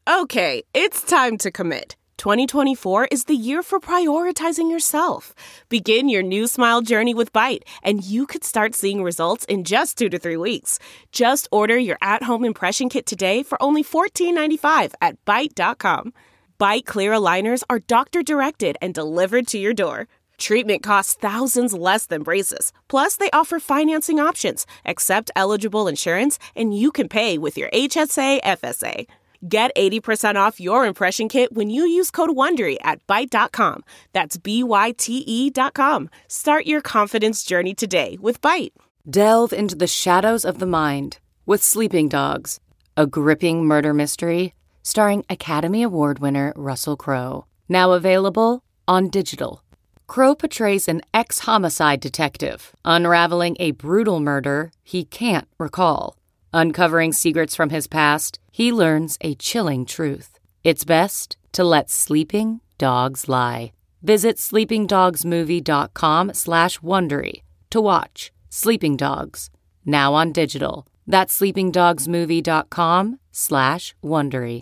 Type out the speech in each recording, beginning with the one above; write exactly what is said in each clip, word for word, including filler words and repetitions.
Okay, it's time to commit. twenty twenty-four is the year for prioritizing yourself. Begin your new smile journey with Byte, and you could start seeing results in just two to three weeks. Just order your at-home impression kit today for only fourteen ninety-five at byte dot com. Byte clear aligners are doctor-directed and delivered to your door. Treatment costs thousands less than braces. Plus, they offer financing options, accept eligible insurance, and you can pay with your H S A F S A. Get eighty percent off your impression kit when you use code WONDERY at byte dot com. That's B Y T E dot com. Start your confidence journey today with Byte. Delve into the shadows of the mind with Sleeping Dogs, a gripping murder mystery starring Academy Award winner Russell Crowe. Now available on digital. Crowe portrays an ex-homicide detective unraveling a brutal murder he can't recall. Uncovering secrets from his past, he learns a chilling truth. It's best to let sleeping dogs lie. Visit sleepingdogsmovie.com slash Wondery to watch Sleeping Dogs, now on digital. That's sleepingdogsmovie.com slash Wondery.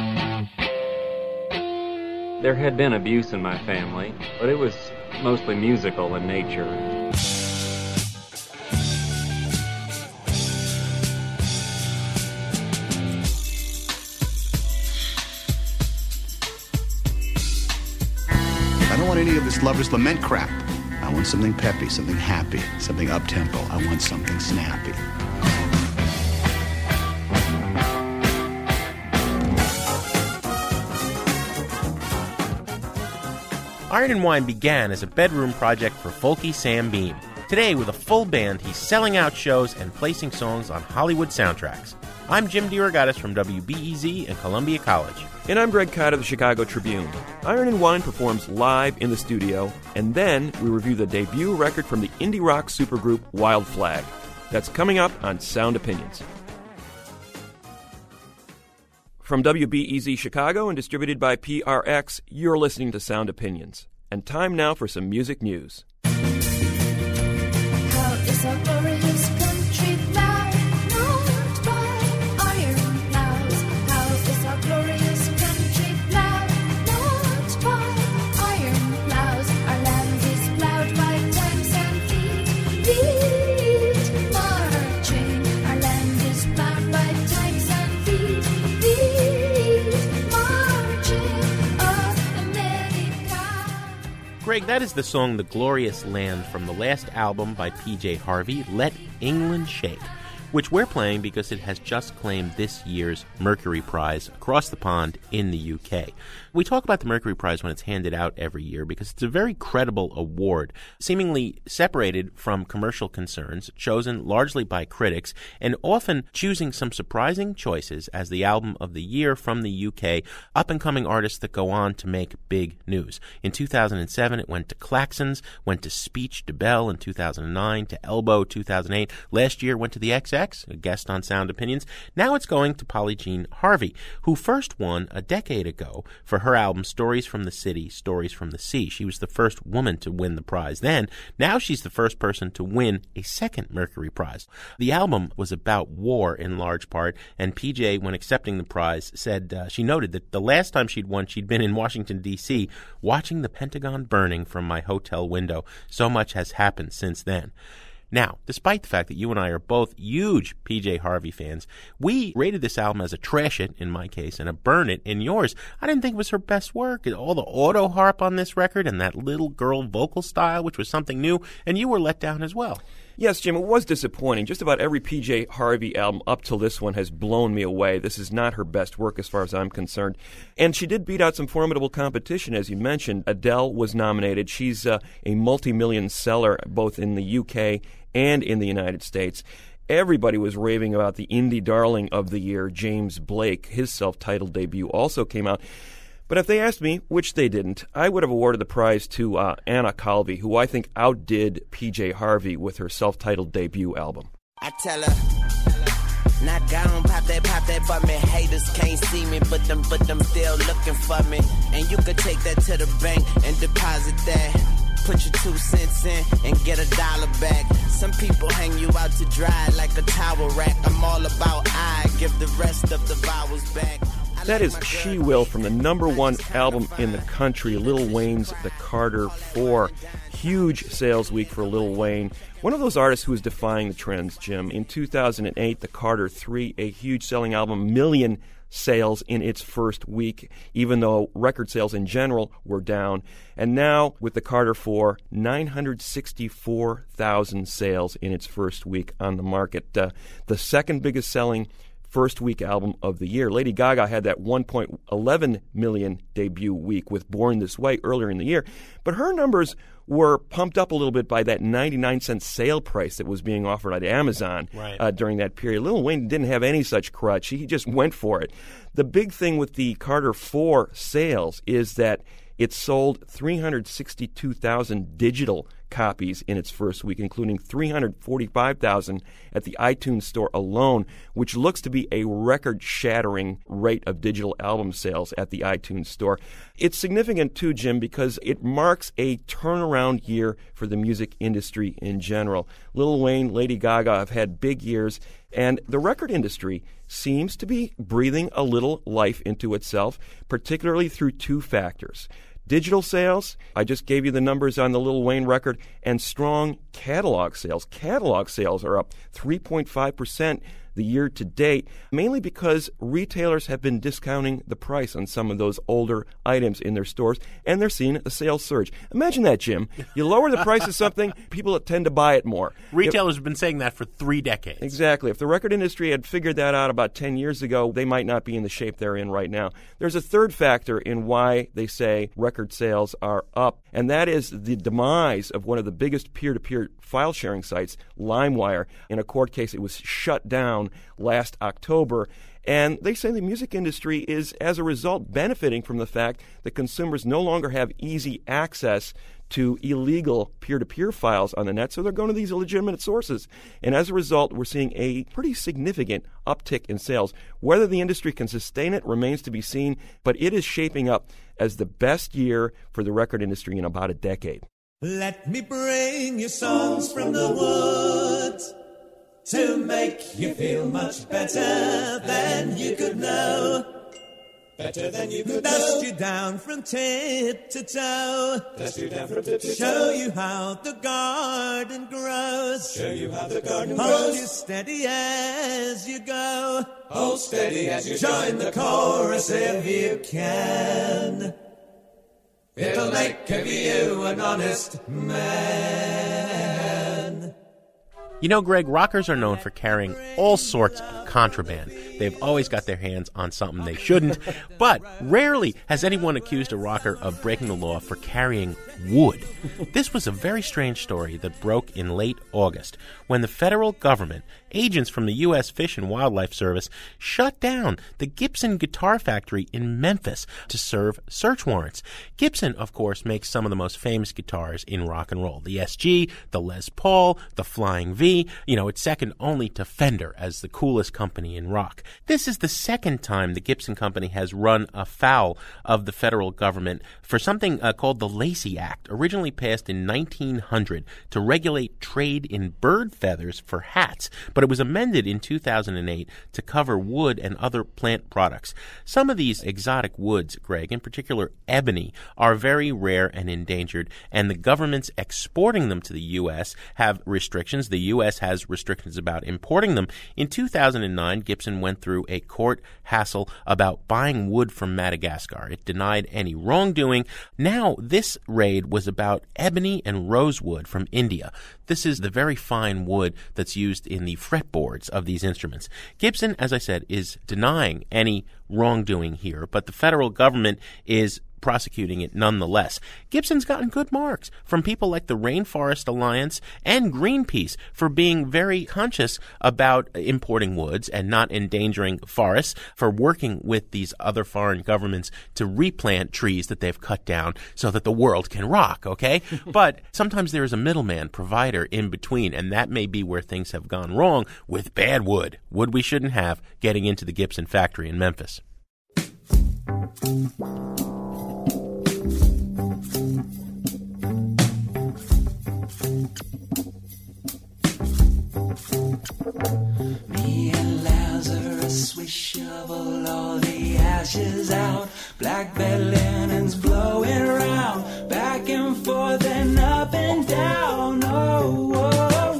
There had been abuse in my family, but it was mostly musical in nature. I don't want any of this lover's lament crap. I want something peppy, something happy, something up-tempo. I want something snappy. Iron and Wine began as a bedroom project for folky Sam Beam. Today, with a full band, he's selling out shows and placing songs on Hollywood soundtracks. I'm Jim DeRogatis from W B E Z and Columbia College. And I'm Greg Kott of the Chicago Tribune. Iron and Wine performs live in the studio, and then we review the debut record from the indie rock supergroup Wild Flag. That's coming up on Sound Opinions. From W B E Z Chicago and distributed by P R X, you're listening to Sound Opinions. And time now for some music news. How is our glorious country flag marked by iron plows? How is our glorious country flag marked by iron plows? Our land is plowed by tanks and feet, feet marching. Our land is plowed by tanks and feet, feet marching. Oh, America. Greg, that is the song The Glorious Land from the last album by P J Harvey, Let England Shake, which we're playing because it has just claimed this year's Mercury Prize across the pond in the U K. We talk about the Mercury Prize when it's handed out every year because it's a very credible award, seemingly separated from commercial concerns, chosen largely by critics, and often choosing some surprising choices as the album of the year from the U K, up-and-coming artists that go on to make big news. In two thousand seven, it went to Klaxons, went to Speech DeBell in two thousand nine, to Elbow two thousand eight. Last year went to the X X, a guest on Sound Opinions. Now it's going to Polly Jean Harvey, who first won a decade ago for her album Stories from the City, Stories from the Sea. She was the first woman to win the prize then. Now she's the first person to win a second Mercury Prize. The album was about war in large part, and P J, when accepting the prize, said uh, she noted that the last time she'd won, she'd been in Washington, D C, watching the Pentagon burning from my hotel window. So much has happened since then. Now, despite the fact that you and I are both huge P J Harvey fans, we rated this album as a trash it, in my case, and a burn it in yours. I didn't think it was her best work. All the auto harp on this record and that little girl vocal style, which was something new, and you were let down as well. Yes, Jim, it was disappointing. Just about every P J Harvey album up till this one has blown me away. This is not her best work as far as I'm concerned. And she did beat out some formidable competition, as you mentioned. Adele was nominated. She's uh, a multi-million seller both in the U K and in the United States. Everybody was raving about the indie darling of the year, James Blake. His self-titled debut also came out. But if they asked me, which they didn't, I would have awarded the prize to uh, Anna Calvi, who I think outdid P J Harvey with her self-titled debut album. I tell her, not gone, pop that, pop that, but me haters can't see me, but them, but them still looking for me. And you could take that to the bank and deposit that. Put your two cents in and get a dollar back. Some people hang you out to dry like a towel rack. I'm all about I give the rest of the vowels back. That is She Will from the number one album in the country, Lil Wayne's The Carter four. Huge sales week for Lil Wayne. One of those artists who is defying the trends, Jim. In two thousand eight, The Carter three, a huge selling album, million sales in its first week, even though record sales in general were down. And now, with The Carter four, nine hundred sixty-four thousand sales in its first week on the market. Uh, the second biggest selling first week album of the year. Lady Gaga had that one point one one million debut week with Born This Way earlier in the year, but her numbers were pumped up a little bit by that ninety-nine cent sale price that was being offered at Amazon right. uh, during that period. Lil Wayne didn't have any such crutch. He just went for it. The big thing with the Carter four sales is that it sold three hundred sixty-two thousand digital copies in its first week, including three hundred forty-five thousand at the iTunes store alone, which looks to be a record-shattering rate of digital album sales at the iTunes store. It's significant, too, Jim, because it marks a turnaround year for the music industry in general. Lil Wayne, Lady Gaga have had big years, and the record industry seems to be breathing a little life into itself, particularly through two factors. Digital sales, I just gave you the numbers on the Lil Wayne record, and strong catalog sales. Catalog sales are up three point five percent the year to date, mainly because retailers have been discounting the price on some of those older items in their stores, and they're seeing a sales surge. Imagine that, Jim. You lower the price of something, people tend to buy it more. Retailers if, have been saying that for three decades. Exactly. If the record industry had figured that out about ten years ago, they might not be in the shape they're in right now. There's a third factor in why they say record sales are up, and that is the demise of one of the biggest peer-to-peer file sharing sites, LimeWire. In a court case, it was shut down last October. And they say the music industry is, as a result, benefiting from the fact that consumers no longer have easy access to illegal peer-to-peer files on the net, so they're going to these illegitimate sources. And as a result, we're seeing a pretty significant uptick in sales. Whether the industry can sustain it remains to be seen, but it is shaping up as the best year for the record industry in about a decade. Let me bring you songs from the woods to make you feel much better than you could know. Better than you could Dust know. Dust you down from tip to toe. Dust you down from tip to toe. Show you how the garden grows. Show you how the garden Hold grows. Hold you steady as you go. Hold steady as you join the chorus if you can. It'll make of you an honest man. You know, Greg, rockers are known for carrying all sorts of contraband. They've always got their hands on something they shouldn't, but rarely has anyone accused a rocker of breaking the law for carrying wood. This was a very strange story that broke in late August when the federal government, agents from the U S Fish and Wildlife Service, shut down the Gibson Guitar Factory in Memphis to serve search warrants. Gibson, of course, makes some of the most famous guitars in rock and roll. The S G, the Les Paul, the Flying V. You know, it's second only to Fender as the coolest company in rock. This is the second time the Gibson Company has run afoul of the federal government for something uh, called the Lacey Act, originally passed in nineteen hundred to regulate trade in bird feathers for hats, but it was amended in two thousand eight to cover wood and other plant products. Some of these exotic woods, Greg, in particular ebony, are very rare and endangered, and the governments exporting them to the U S have restrictions. The U S has restrictions about importing them. In two thousand nine, Gibson went through a court hassle about buying wood from Madagascar. It denied any wrongdoing. Now, this raid was about ebony and rosewood from India. This is the very fine wood that's used in the fretboards of these instruments. Gibson, as I said, is denying any wrongdoing here, but the federal government is prosecuting it nonetheless. Gibson's gotten good marks from people like the Rainforest Alliance and Greenpeace for being very conscious about importing woods and not endangering forests, for working with these other foreign governments to replant trees that they've cut down so that the world can rock, okay? But sometimes there is a middleman provider in between, and that may be where things have gone wrong with bad wood, wood we shouldn't have, getting into the Gibson factory in Memphis. Me and Lazarus, we shovel all the ash lashes out, black bed linens blowing around, back and forth and up and down. Oh, whoa,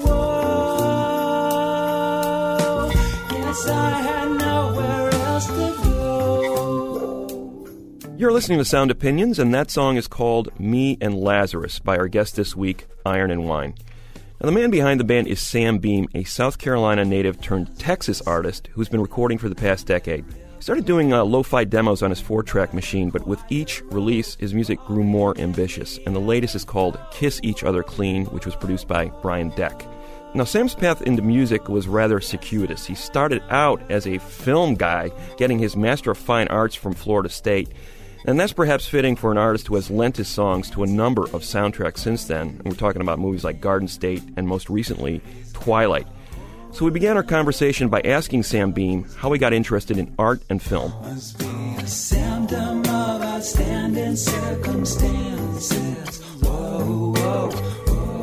whoa. Guess I had nowhere else to go. You're listening to Sound Opinions, and that song is called Me and Lazarus by our guest this week, Iron and Wine. Now, the man behind the band is Sam Beam, a South Carolina native turned Texas artist who's been recording for the past decade. He started doing uh, lo-fi demos on his four-track machine, but with each release, his music grew more ambitious, and the latest is called Kiss Each Other Clean, which was produced by Brian Deck. Now, Sam's path into music was rather circuitous. He started out as a film guy, getting his Master of Fine Arts from Florida State, and that's perhaps fitting for an artist who has lent his songs to a number of soundtracks since then. And we're talking about movies like Garden State and, most recently, Twilight. So we began our conversation by asking Sam Beam how he got interested in art and film. Must be a symptom of outstanding circumstances. Whoa, whoa, whoa.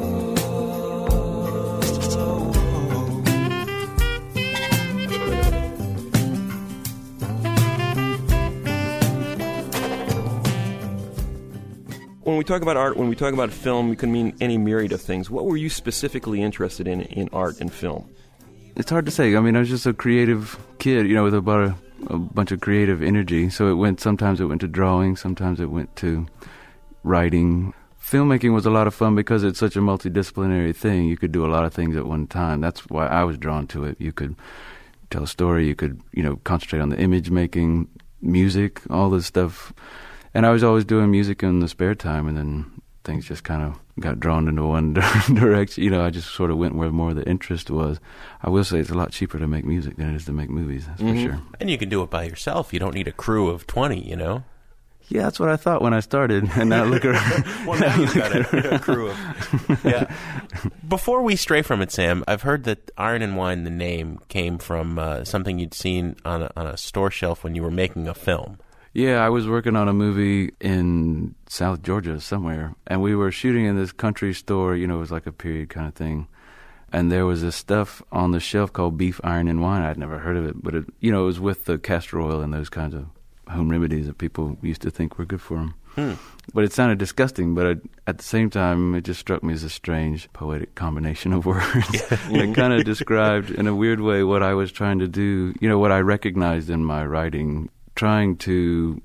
When we talk about art, when we talk about film, we can mean any myriad of things. What were you specifically interested in in art and film? It's hard to say. I mean, I was just a creative kid, you know, with about a, a bunch of creative energy. So it went, sometimes it went to drawing, sometimes it went to writing. Filmmaking was a lot of fun because it's such a multidisciplinary thing. You could do a lot of things at one time. That's why I was drawn to it. You could tell a story, you could, you know, concentrate on the image making, music, all this stuff. And I was always doing music in the spare time, and then things just kind of got drawn into one direction. You know, I just sort of went where more of the interest was. I will say it's a lot cheaper to make music than it is to make movies, that's mm-hmm. for sure. And you can do it by yourself. You don't need a crew of twenty, you know? Yeah, that's what I thought when I started, and now look around. Well, now you've got a, a crew of... Yeah. Before we stray from it, Sam, I've heard that Iron and Wine, the name, came from uh, something you'd seen on a, on a store shelf when you were making a film. Yeah, I was working on a movie in South Georgia somewhere, and we were shooting in this country store, you know, it was like a period kind of thing. And there was this stuff on the shelf called beef, iron, and wine. I'd never heard of it, but, it, you know, it was with the castor oil and those kinds of home remedies that people used to think were good for them. Hmm. But it sounded disgusting, but it, at the same time, it just struck me as a strange, poetic combination of words. It kind of described, in a weird way, what I was trying to do, you know, what I recognized in my writing, trying to,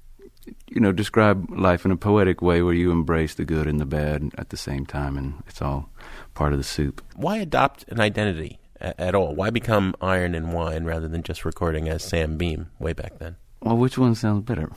you know, describe life in a poetic way where you embrace the good and the bad at the same time, and it's all part of the soup. Why adopt an identity a- at all? Why become Iron and Wine rather than just recording as Sam Beam way back then? Well, which one sounds better?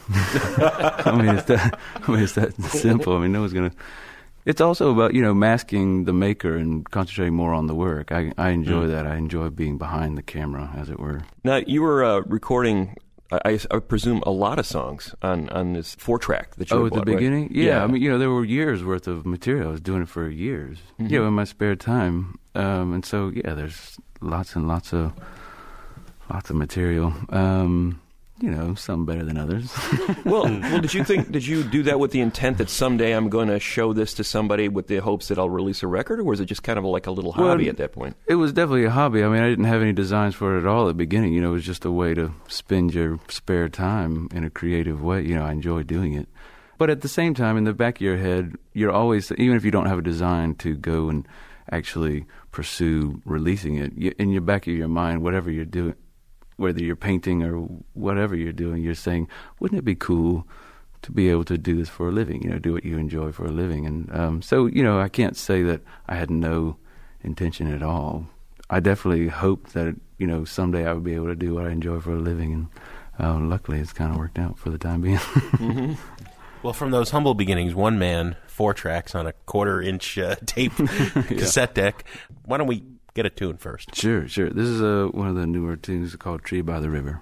I mean, it's that, I mean, it's that simple. I mean, no one's going to... It's also about, you know, masking the maker and concentrating more on the work. I, I enjoy mm. that. I enjoy being behind the camera, as it were. Now, you were uh, recording... I, I presume a lot of songs on, on this four-track that you Oh, bought, at the beginning? Right? Yeah, yeah, I mean, you know, there were years' worth of material. I was doing it for years, mm-hmm. you know, in my spare time. Um, and so, yeah, there's lots and lots of lots of material. Um, you know, some better than others. well, well, did you think, did you do that with the intent that someday I'm going to show this to somebody with the hopes that I'll release a record, or was it just kind of like a little hobby well, at that point? It was definitely a hobby. I mean, I didn't have any designs for it at all at the beginning. You know, it was just a way to spend your spare time in a creative way. You know, I enjoy doing it. But at the same time, in the back of your head, you're always, even if you don't have a design to go and actually pursue releasing it, you, in your back of your mind, whatever you're doing, whether you're painting or whatever you're doing, you're saying, wouldn't it be cool to be able to do this for a living, you know, do what you enjoy for a living? And um, so, you know, I can't say that I had no intention at all. I definitely hoped that, you know, someday I would be able to do what I enjoy for a living, and uh, luckily it's kind of worked out for the time being. mm-hmm. Well, from those humble beginnings, one man, four tracks on a quarter-inch uh, tape cassette yeah. deck. Why don't we get a tune first? Sure, sure. This is uh, one of the newer tunes called Tree by the River.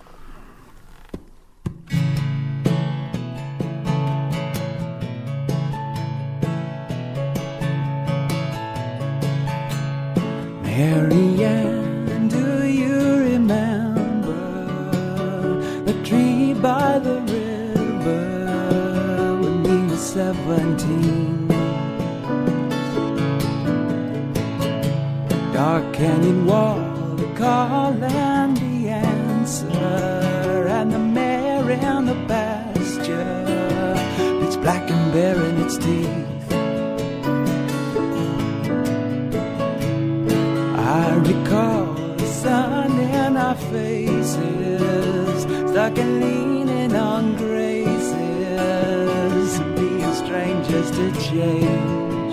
Mary Ann, do you remember the tree by the river when we were seventeen? Dark canyon wall, the call and the answer, and the mare in the pasture, it's black and bare in its teeth. I recall the sun in our faces, stuck and leaning on graces, being strangers to change.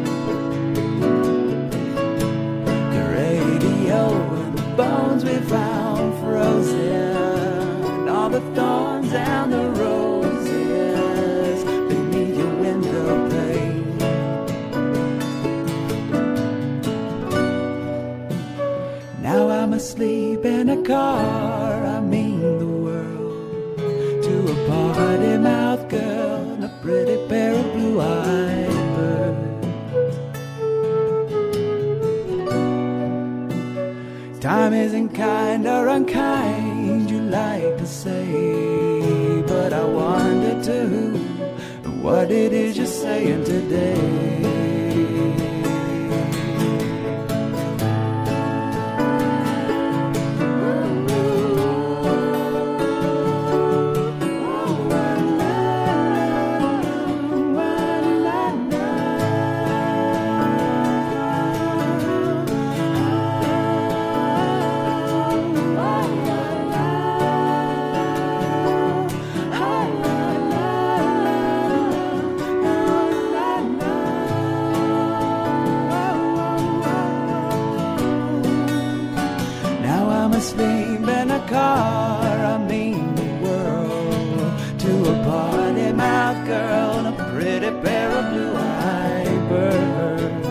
The radio and the bones we found frozen, all the thorns and the roses beneath your window pane. Now I'm asleep in a car, I mean the world, to a party mouth girl and a pretty pair of blue-eyed birds. Time isn't kind or unkind, you like to say, but I wonder too what it is you're saying today. Sleep in a car, I mean the world, to a party mouth girl and a pretty pair of blue-eyed birds.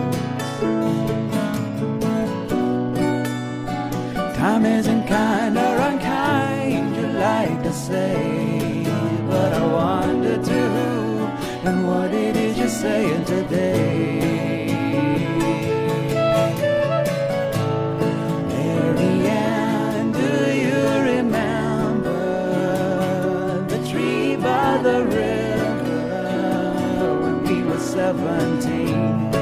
Time isn't kind or unkind, you like to say, but I wonder too, and what it is you're saying today. The river when we were seventeen,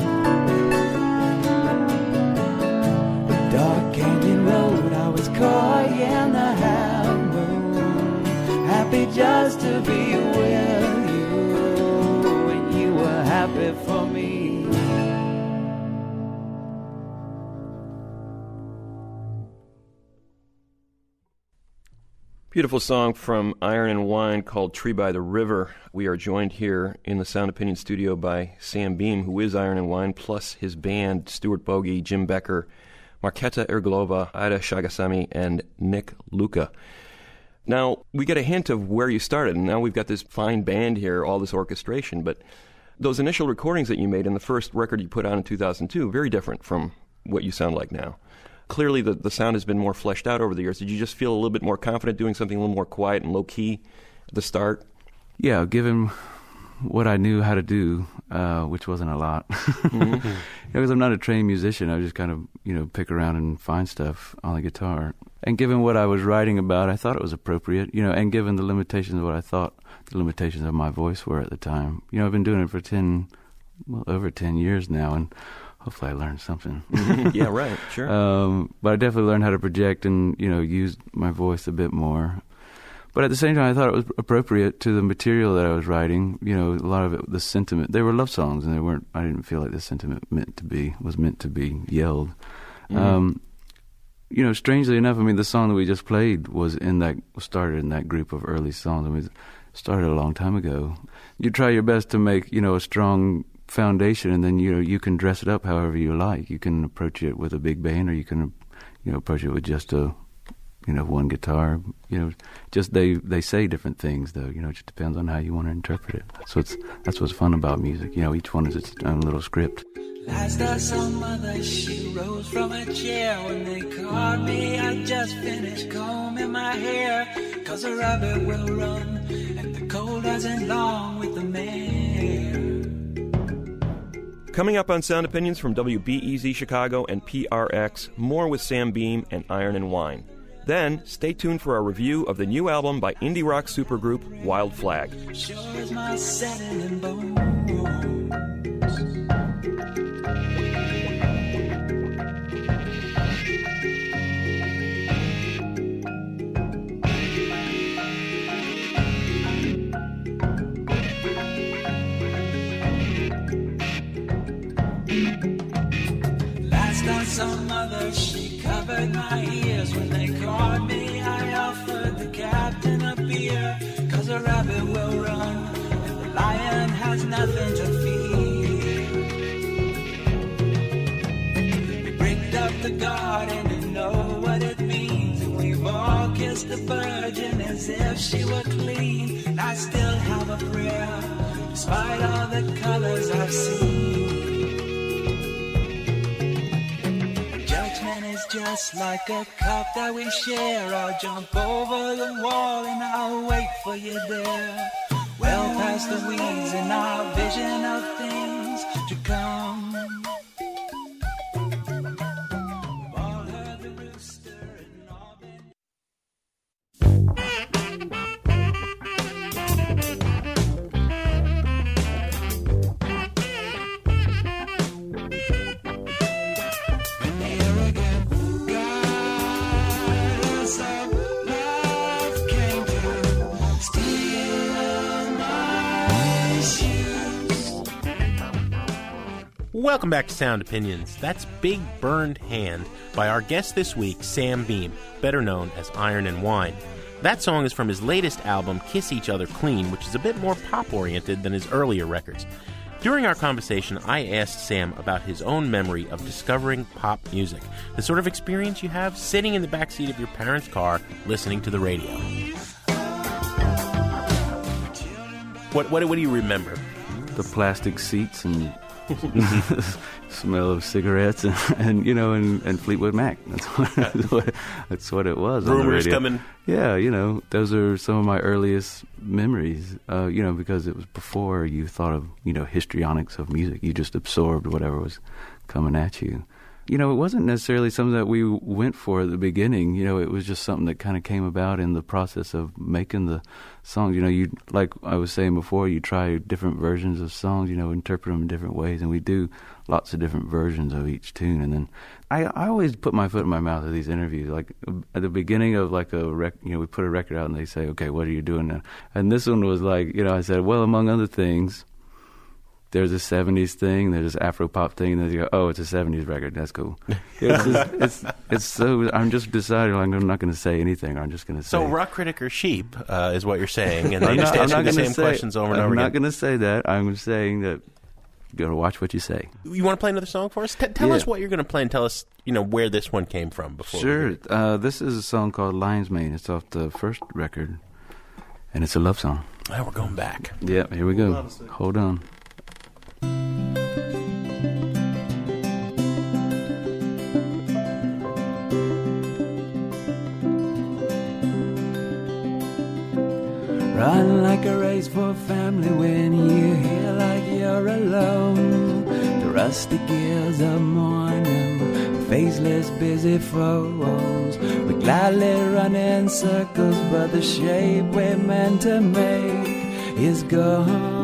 the dark canyon road, I was coy in the half moon, happy just to be with you, and you were happy for me. Beautiful song from Iron and Wine called Tree by the River. We are joined here in the Sound Opinion studio by Sam Beam, who is Iron and Wine, plus his band, Stuart Bogey, Jim Becker, Marketa Irglova, Ida Shagasami, and Nick Luca. Now, we get a hint of where you started, and now we've got this fine band here, all this orchestration, but those initial recordings that you made in the first record you put out in two thousand two, very different from what you sound like now. Clearly, the, the sound has been more fleshed out over the years. Did you just feel a little bit more confident doing something a little more quiet and low-key at the start? Yeah, given what I knew how to do, uh, which wasn't a lot. Mm-hmm. Because I'm not a trained musician, I just kind of, you know, pick around and find stuff on the guitar. And given what I was writing about, I thought it was appropriate, you know, and given the limitations of what I thought the limitations of my voice were at the time. You know, I've been doing it for ten, well, over ten years now, and hopefully I learned something. Yeah, right, sure. Um, but I definitely learned how to project and, you know, use my voice a bit more. But at the same time, I thought it was appropriate to the material that I was writing. You know, a lot of it, the sentiment, they were love songs, and they weren't, I didn't feel like the sentiment meant to be, was meant to be yelled. Mm-hmm. Um, you know, strangely enough, I mean, the song that we just played was in that, started in that group of early songs. I mean, it started a long time ago. You try your best to make, you know, a strong foundation, and then, you know, you can dress it up however you like. You can approach it with a big band, or you can, you know, approach it with just a, you know, one guitar. You know, just they they say different things, though. You know, it just depends on how you want to interpret it. So it's that's what's fun about music. You know, each one is its own little script. Last I saw mother, she rose from a chair. When they called me, I just finished combing my hair. 'Cause a rabbit will run, and the cold isn't long with the mare. Coming up on Sound Opinions from W B E Z Chicago and P R X, more with Sam Beam and Iron and Wine. Then, stay tuned for our review of the new album by indie rock supergroup Wild Flag. Sure as my satin and bones. some other, she covered my ears. When they caught me, I offered the captain a beer. Cause a rabbit will run, and the lion has nothing to fear. We bricked up the garden, you know what it means. And we've all kissed the virgin as if she were clean. And I still have a prayer, despite all the colors I've seen. Judgment is just like a cup that we share. I'll jump over the wall and I'll wait for you there. Well past the weeds in our vision of things to come. We've all heard the rooster and all been... Welcome back to Sound Opinions. That's Big Burned Hand by our guest this week, Sam Beam, better known as Iron and Wine. That song is from his latest album, Kiss Each Other Clean, which is a bit more pop-oriented than his earlier records. During our conversation, I asked Sam about his own memory of discovering pop music, the sort of experience you have sitting in the backseat of your parents' car listening to the radio. What, what, what do you remember? The plastic seats and smell of cigarettes and, and you know and, and Fleetwood Mac. That's what, that's what that's what it was. Rumors on the radio. coming. Yeah, you know, those are some of my earliest memories. Uh, you know, because it was before you thought of you know histrionics of music. You just absorbed whatever was coming at you. You know, it wasn't necessarily something that we went for at the beginning. You know, it was just something that kind of came about in the process of making the songs. You know, you like I was saying before, you try different versions of songs, you know, interpret them in different ways, and we do lots of different versions of each tune. And then I, I always put my foot in my mouth at these interviews. Like at the beginning of like a rec, you know, we put a record out and they say, okay, what are you doing now? And this one was like, you know, I said, well, among other things, there's a seventies thing, there's this Afro-pop thing, and then you go, oh, it's a seventies record, that's cool. It's, just, it's, it's so, I'm just deciding like, I'm not going to say anything, I'm just going to say. So rock critic or sheep uh, is what you're saying, and they I'm just not, answer I'm not the same say, questions over and I'm over again. I'm not going to say that, I'm saying that you got to watch what you say. You want to play another song for us? T- tell yeah. us what you're going to play and tell us, you know, where this one came from before. Sure. Uh, this is a song called Lion's Mane. It's off the first record, and it's a love song. Oh, we're going back. Yeah, here we go. Hold on. Run like a race for family when you hear like you're alone. The rusty gears of morning, faceless busy foes. We gladly run in circles, but the shape we're meant to make is gone.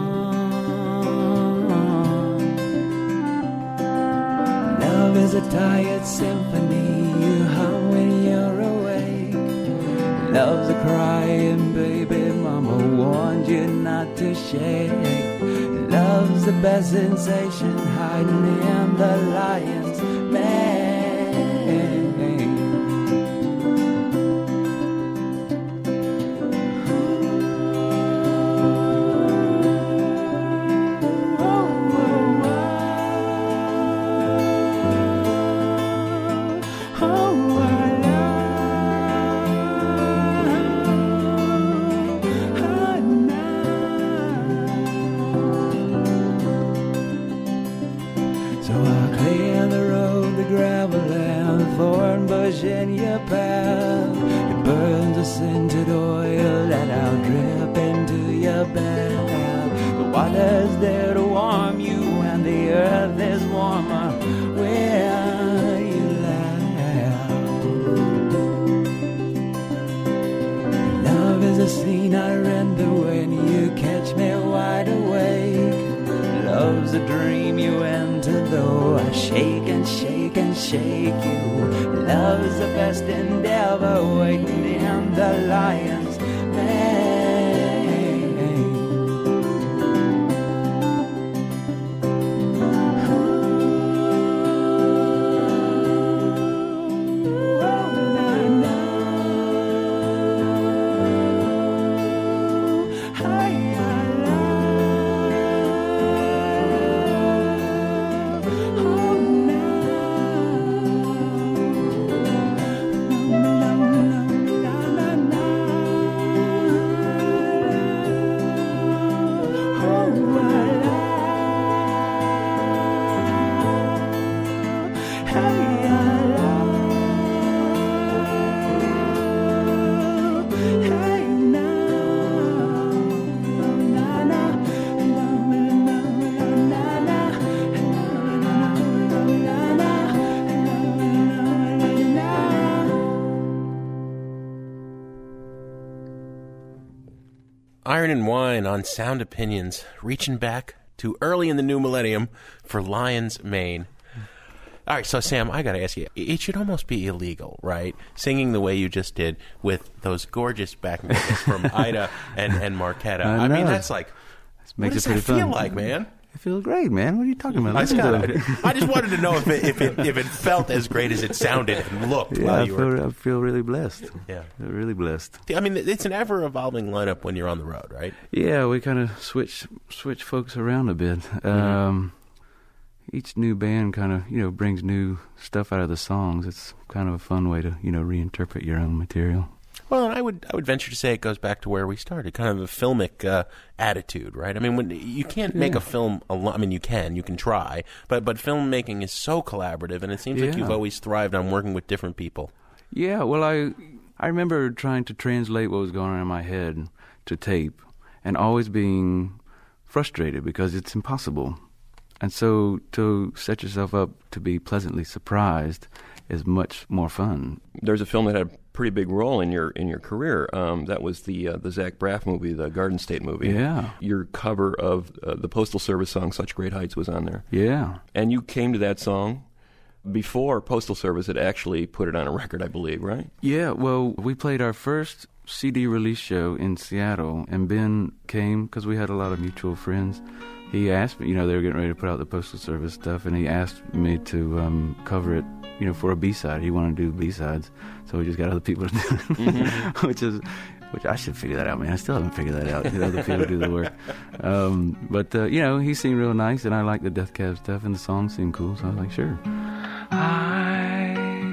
Love is a tired symphony you hum when you're awake. Love's a crying baby, mama warned you not to shake. Love's the best sensation hiding in the lion's mane. In your path, it burns a scented oil that I'll drip into your bath. The water's there to warm you, and the earth is warmer where you laugh. Love is a scene I render when you catch me wide awake. Love's a dream you enter, though I shake and shake and shake you. Love's the best endeavor waiting in the lion's mane. Iron and Wine on Sound Opinions, reaching back to early in the new millennium for Lion's Mane. All right, so Sam, I got to ask you, it should almost be illegal, right? Singing the way you just did with those gorgeous backing vocals from Ida and, and Marquetta. I I, mean, know. that's like, This what makes does it pretty that feel fun. like, man? It feels great, man. What are you talking about? I, Listen to Scott, it. I just wanted to know if it, if it if it felt as great as it sounded and looked Yeah, while I you were. feel, I feel really blessed. Yeah. Really blessed. I mean, it's an ever-evolving lineup when you're on the road, right? Yeah, we kind of switch switch folks around a bit. Mm-hmm. Um, each new band kind of, you know, brings new stuff out of the songs. It's kind of a fun way to, you know, reinterpret your own material. Well, and I would I would venture to say it goes back to where we started, kind of a filmic uh, attitude, right? I mean, when you can't make Yeah. a film alone. I mean, you can, you can try, but but filmmaking is so collaborative, and it seems like Yeah. you've always thrived on working with different people. Yeah, well, I I remember trying to translate what was going on in my head to tape, and always being frustrated because it's impossible. And so to set yourself up to be pleasantly surprised is much more fun. There's a film that had a pretty big role in your in your career. Um, that was the uh, the Zach Braff movie, the Garden State movie. Yeah. Your cover of uh, the Postal Service song "Such Great Heights" was on there. Yeah. And you came to that song before Postal Service had actually put it on a record, I believe, right? Yeah, well, we played our first C D release show in Seattle, and Ben came because we had a lot of mutual friends. He asked me, you know, they were getting ready to put out the Postal Service stuff, and he asked me to um, cover it, you know, for a B-side. He wanted to do B-sides, so we just got other people to do it, Mm-hmm. which is, which I should figure that out, man. I still haven't figured that out. Get other people to do the work. Um, but, uh, you know, he seemed real nice, and I liked the Death Cab stuff, and the song seemed cool, so I was like, sure. I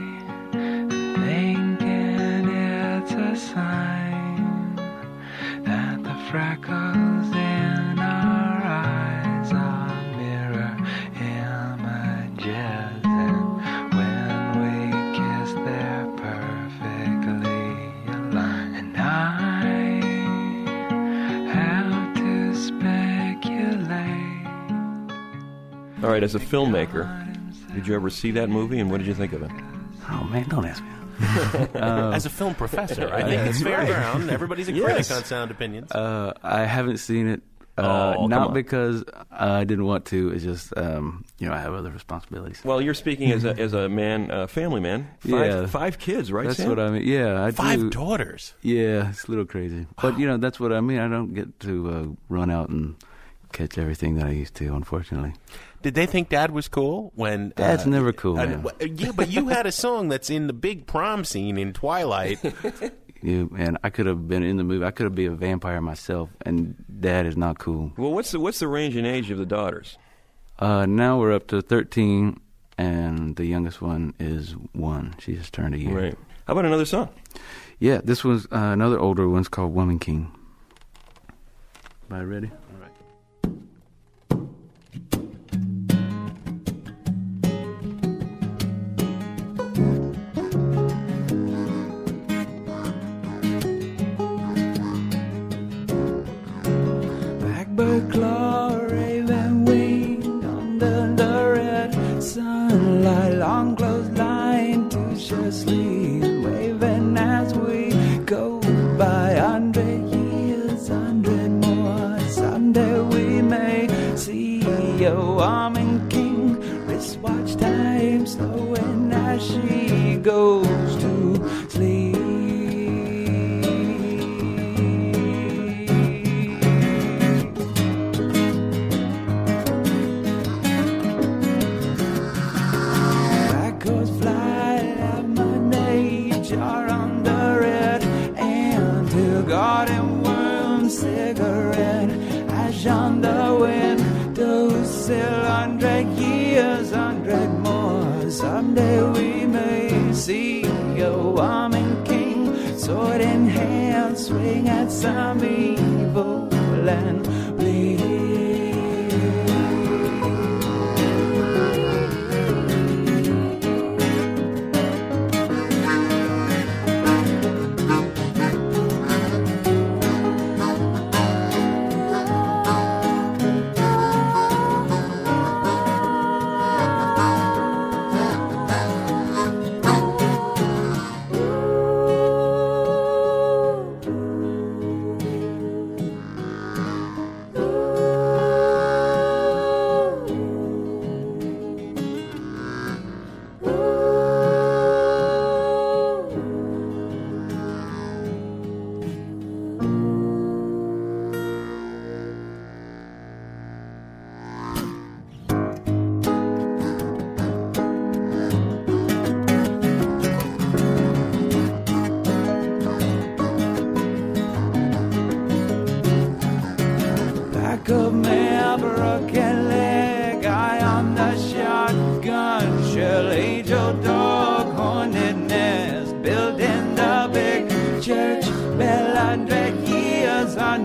thinking it's a sign that the freckles in our eyes are mirror images, and when we kiss they're perfectly aligned. And I have to speculate. All right, as a filmmaker, did you ever see that movie, and what did you think of it? Oh, man, don't ask me. As a film professor, I think it's fair ground. Everybody's a critic on Sound Opinions. Uh, I haven't seen it. Uh, Oh, come not on. because I didn't want to. It's just, um, you know, I have other responsibilities. Well, you're speaking as a as a man, uh, family man. Five, Yeah. five kids, right? That's Sam? what I mean. Yeah, I Five do. daughters. Yeah, it's a little crazy. But, you know, that's what I mean. I don't get to uh, run out and catch everything that I used to, unfortunately. Did they think Dad was cool when? Dad's uh, never cool, uh, man. w- yeah, but you had a song that's in the big prom scene in Twilight. You, and I could have been in the movie. I could have been a vampire myself, and Dad is not cool. Well, what's the what's the range and age of the daughters? Uh, now we're up to thirteen, and the youngest one is one. She just turned a year. Right. How about another song? Yeah, this was uh, another older one's called Woman King. Everybody ready? All right. Blackbird claw, raven wing under the red sunlight, long clothesline to shirt sleeves, waving as we go by. Hundred years, hundred more. Someday we may see a woman king. Wristwatch time slowing as she goes to sleep. Echoes fly at my nature on the red and till garden worm cigarette ash on the windowsill. Hundred years, hundred more. Someday we may see a woman king, sword in hand, swing at some evil and bleed.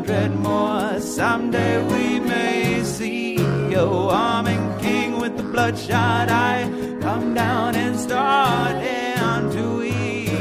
hundred more. Someday we may see a warming king with the bloodshot eye come down and start down to eat.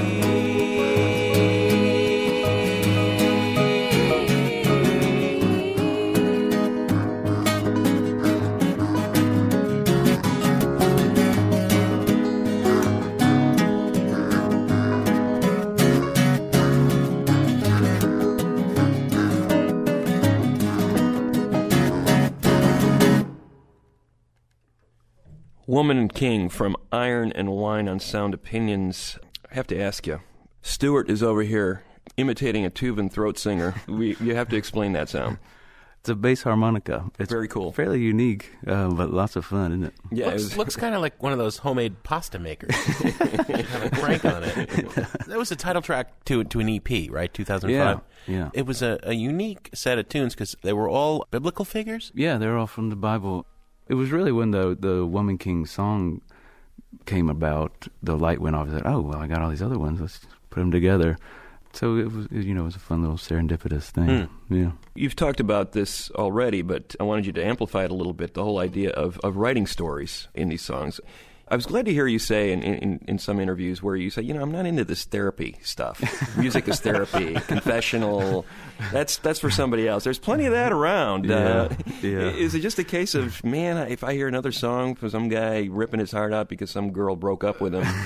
Woman and King from Iron and Wine on Sound Opinions. I have to ask you, Stuart is over here imitating a Tuvan throat singer. We, you have to explain that sound. It's a bass harmonica. It's very cool. Fairly unique, uh, but lots of fun, isn't it? Yeah, looks, it was... looks kind of like one of those homemade pasta makers. Have a crank on it. That was the title track to to an E P, right? two thousand five. Yeah, yeah. It was a, a unique set of tunes because they were all biblical figures. Yeah, they're all from the Bible. It was really when the the Woman King song came about, the light went off. I said, "Oh, well, I got all these other ones. Let's put them together." So it was, you know, it was a fun little serendipitous thing. Mm. Yeah. You've talked about this already, but I wanted you to amplify it a little bit. The whole idea of, of writing stories in these songs. I was glad to hear you say in, in, in some interviews where you say, you know, I'm not into this therapy stuff. Music is therapy, confessional. That's that's for somebody else. There's plenty of that around. Yeah, uh, yeah. Is it just a case of, man, if I hear another song from some guy ripping his heart out because some girl broke up with him,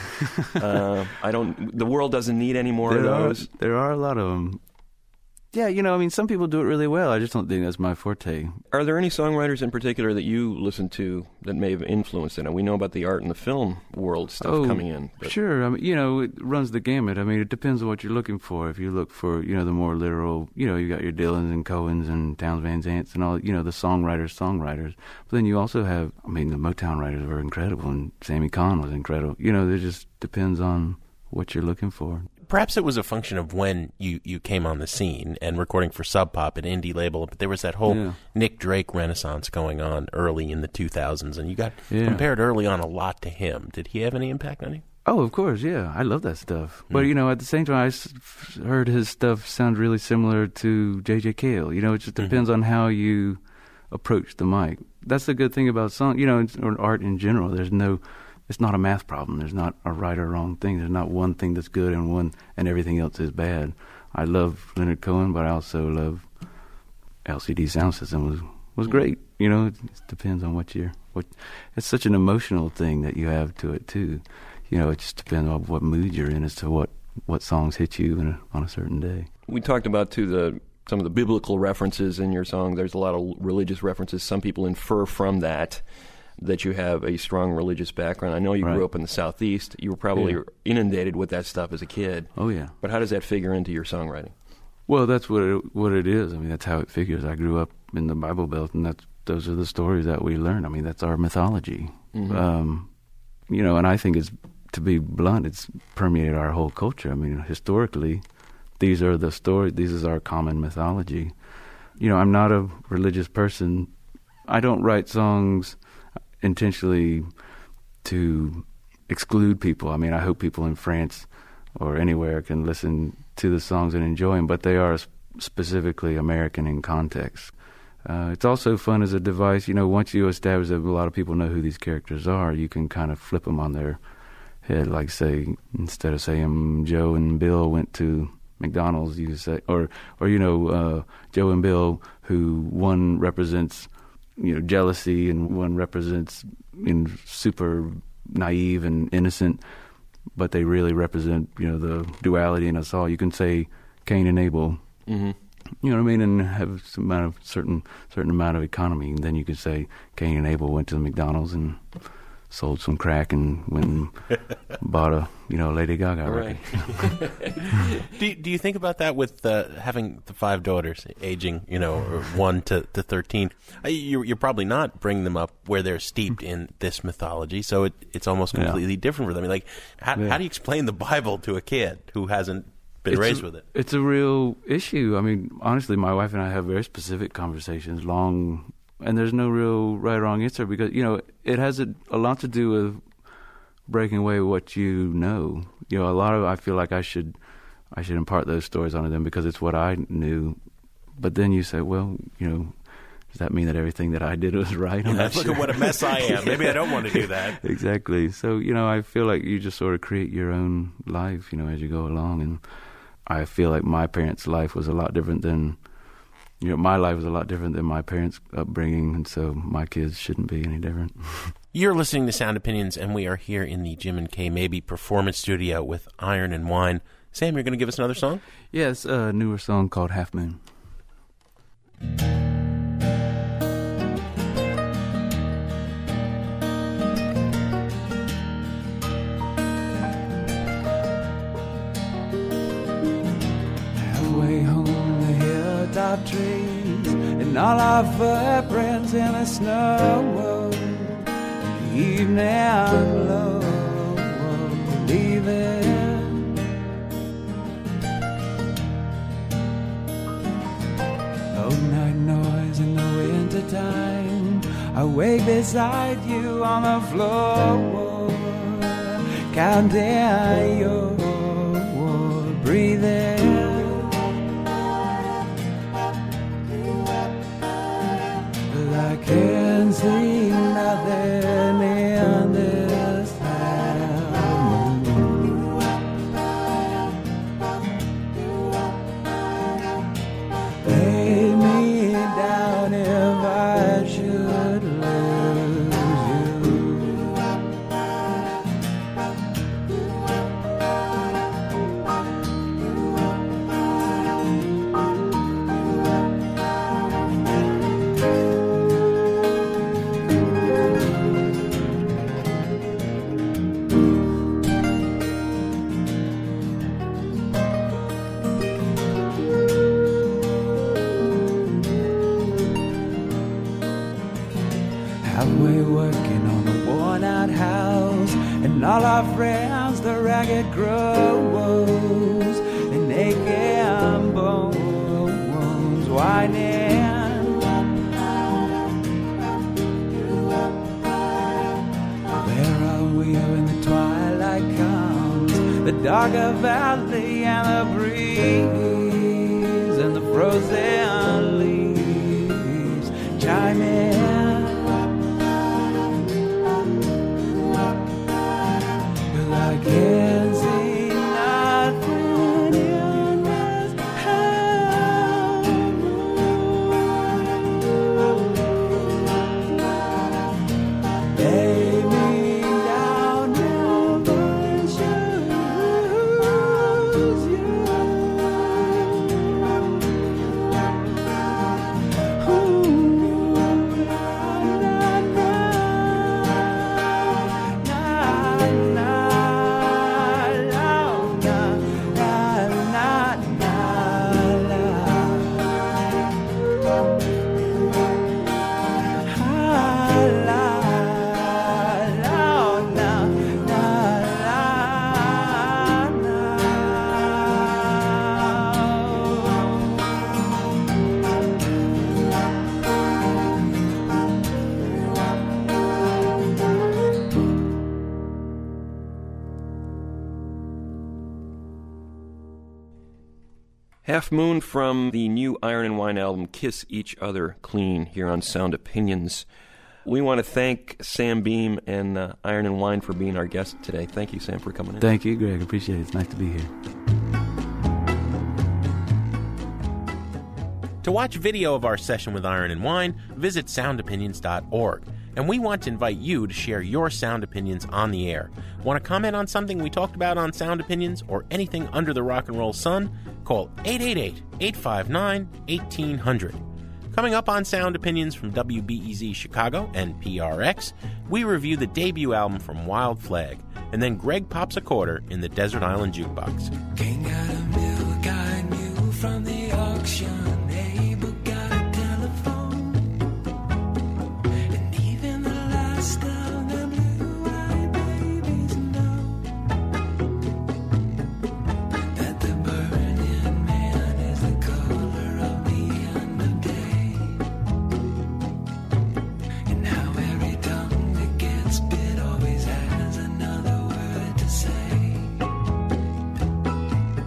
uh, I don't. The world doesn't need any more there of those. Are, there are a lot of them. Yeah, you know, I mean, some people do it really well. I just don't think that's my forte. Are there any songwriters in particular that you listen to that may have influenced it? And we know about the art and the film world stuff oh, coming in. But... Sure. I mean, you know, it runs the gamut. I mean, it depends on what you're looking for. If you look for, you know, the more literal, you know, you got your Dylans and Cohens and Townes Van Zants and all, you know, the songwriters, songwriters. But then you also have, I mean, the Motown writers were incredible, and Sammy Kahn was incredible. You know, it just depends on what you're looking for. Perhaps it was a function of when you, you came on the scene and recording for Sub Pop, an indie label, but there was that whole yeah. Nick Drake renaissance going on early in the two thousands, and you got yeah. compared early on a lot to him. Did he have any impact on you? Oh, of course, yeah. I love that stuff. Mm. But, you know, at the same time, I s- heard his stuff sound really similar to J J. Cale. You know, it just depends mm-hmm. on how you approach the mic. That's the good thing about song, you know, or art in general. There's no... It's not a math problem. There's not a right or wrong thing. There's not one thing that's good and one and everything else is bad. I love Leonard Cohen, but I also love L C D Sound System. was was great. You know, it, it depends on what you're. What it's such an emotional thing that you have to it too. You know, it just depends on what mood you're in as to what what songs hit you in a, on a certain day. We talked about too the some of the biblical references in your song. There's a lot of religious references. Some people infer from that that you have a strong religious background. I know you right. grew up in the Southeast. You were probably yeah. inundated with that stuff as a kid. Oh, yeah. But how does that figure into your songwriting? Well, that's what it, what it is. I mean, that's how it figures. I grew up in the Bible Belt, and that's those are the stories that we learn. I mean, that's our mythology. Mm-hmm. Um, you know, and I think it's, to be blunt, it's permeated our whole culture. I mean, historically, these are the stories, this is our common mythology. You know, I'm not a religious person. I don't write songs intentionally to exclude people. I mean, I hope people in France or anywhere can listen to the songs and enjoy them, but they are specifically American in context. Uh, it's also fun as a device. You know, once you establish that a lot of people know who these characters are, you can kind of flip them on their head. Like, say, instead of saying Joe and Bill went to McDonald's, you say, or, or you know, uh, Joe and Bill, who one represents you know, jealousy, and one represents in super naive and innocent, but they really represent, you know, the duality in us all. You can say Cain and Abel, mm-hmm. you know what I mean, and have some amount of certain certain amount of economy. And then you could say Cain and Abel went to the McDonald's and sold some crack and went and bought a, you know, Lady Gaga record. Right. do, you, do you think about that with uh, having the five daughters aging, you know, one to, to thirteen? You're, you're probably not bringing them up where they're steeped in this mythology, so it, it's almost completely yeah. different for them. Like, how, yeah. how do you explain the Bible to a kid who hasn't been it's raised a, with it? It's a real issue. I mean, honestly, my wife and I have very specific conversations, long... And there's no real right or wrong answer because, you know, it has a, a lot to do with breaking away what you know. You know, a lot of I feel like I should I should impart those stories onto them because it's what I knew but then you say, well, you know, does that mean that everything that I did was right? I'm Yeah, not look sure. at what a mess I am. Maybe I don't want to do that. Exactly. So, you know, I feel like you just sort of create your own life, you know, as you go along. And I feel like my parents' life was a lot different than, you know, my life was a lot different than my parents' upbringing. And so my kids shouldn't be any different. You're listening to Sound Opinions, and we are here in the Jim and Kay Mabie Performance Studio with Iron and Wine. Sam, you're going to give us another song? Yes, yeah, a newer song called Half Moon. Halfway home, the hilltop trees, and all our footprints in the snow. The evening glow, leaving. Oh, night noise in the wintertime. I wake beside you on the floor, counting your breathing. I can't see nothing in this town. Lay me down if I should lose halfway working on a worn-out house, and all our friends, the ragged crows, and aching bones whining. Where are we when the twilight comes? The darker valley and the breeze, and the frozen leaves chiming. I can't see nothing in this heaven. Lay me down if I should lose you. Ooh, na, na, na. Half Moon from the new Iron and Wine album, Kiss Each Other Clean, here on Sound Opinions. We want to thank Sam Beam and uh, Iron and Wine for being our guest today. Thank you, Sam, for coming in. Thank you, Greg. Appreciate it. It's nice to be here. To watch video of our session with Iron and Wine, visit sound opinions dot org. And we want to invite you to share your sound opinions on the air. Want to comment on something we talked about on Sound Opinions or anything under the rock and roll sun? Call eight eight eight, eight five nine, one eight zero zero. Coming up on Sound Opinions from W B E Z Chicago and P R X, we review the debut album from Wild Flag, and then Greg pops a quarter in the Desert Island Jukebox. King got a milk I knew from the auction. Abel got a telephone. And even the last of the blue-eyed babies know that the burning man is the color of the end of day. And how every tongue that gets bit always has another word to say.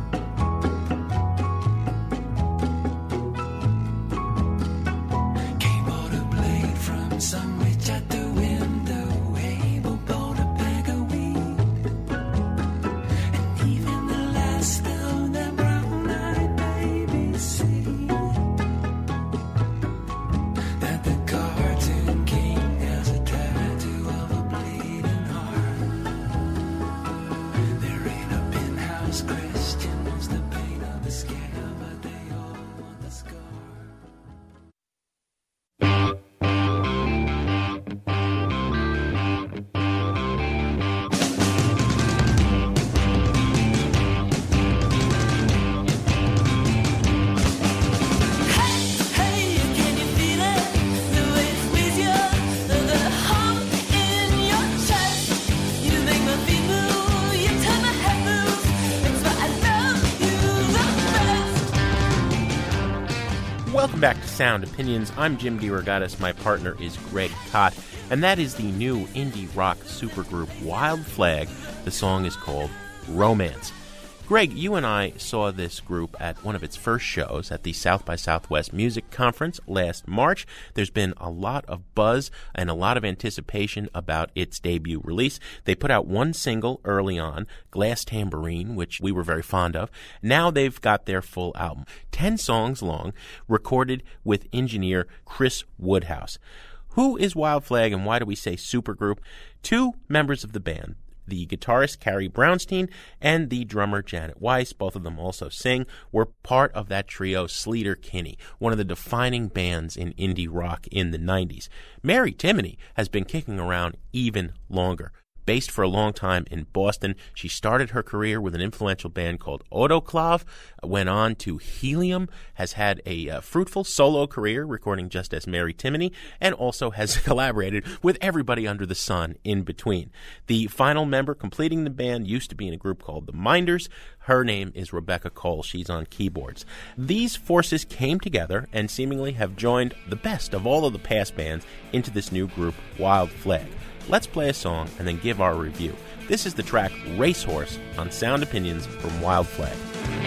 Sound Opinions. I'm Jim DeRogatis. My partner is Greg Kot, and that is the new indie rock supergroup Wild Flag. The song is called Romance. Greg, you and I saw this group at one of its first shows at the South by Southwest Music Conference last March. There's been a lot of buzz and a lot of anticipation about its debut release. They put out one single early on, Glass Tambourine, which we were very fond of. Now they've got their full album, ten songs long, recorded with engineer Chris Woodhouse. Who is Wild Flag and why do we say supergroup? Two members of the band, the guitarist Carrie Brownstein and the drummer Janet Weiss, both of them also sing, were part of that trio Sleater-Kinney, one of the defining bands in indie rock in the nineties. Mary Timony has been kicking around even longer. Based for a long time in Boston, she started her career with an influential band called Autoclave, went on to Helium, has had a uh, fruitful solo career recording just as Mary Timony, and also has collaborated with everybody under the sun in between. The final member completing the band used to be in a group called the Minders. Her name is Rebecca Cole. She's on keyboards. These forces came together and seemingly have joined the best of all of the past bands into this new group, Wild Flag. Let's play a song and then give our review. This is the track Racehorse on Sound Opinions from Wild Flag.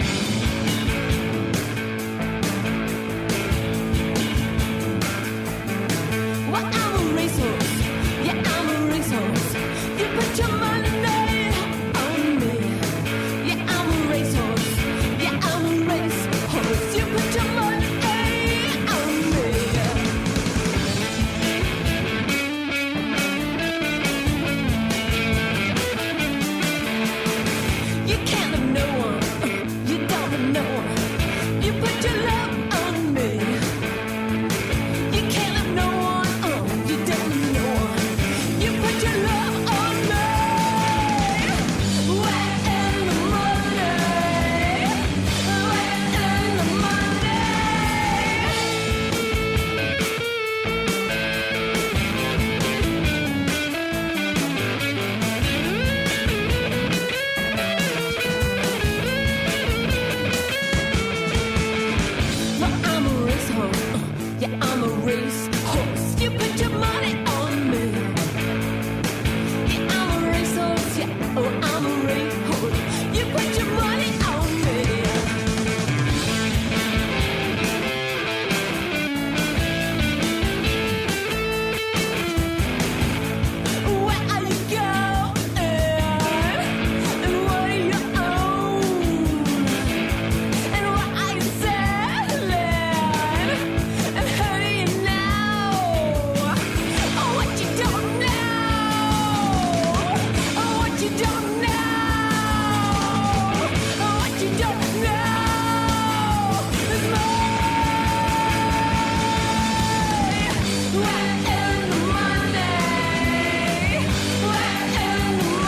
Well, I'm a racehorse. Yeah, I'm a racehorse. You put your money on me. Yeah, I'm a racehorse. Yeah, I'm a racehorse. You put your money on me. You can't have no one. You don't have no one. You put your love on me. You can't have no one. Oh, you don't have no one. You put your love on me. Where in the money? Where in the money? Well, I'm a racehorse. Yeah, I'm a racehorse. You put your money on me. Yeah, I'm a racehorse. Yeah, oh, I'm a racehorse. You put your money on me. Where are you going? And what do you own? And what are you selling? And how do you know? Oh, what you don't know. Oh, what you don't know. Oh, what you don't know. There's more. Where in the money? Where in the